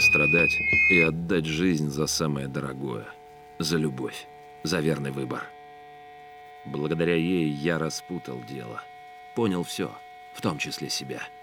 страдать и отдать жизнь за самое дорогое, за любовь, за верный выбор. Благодаря ей я распутал дело, понял все, в том числе себя.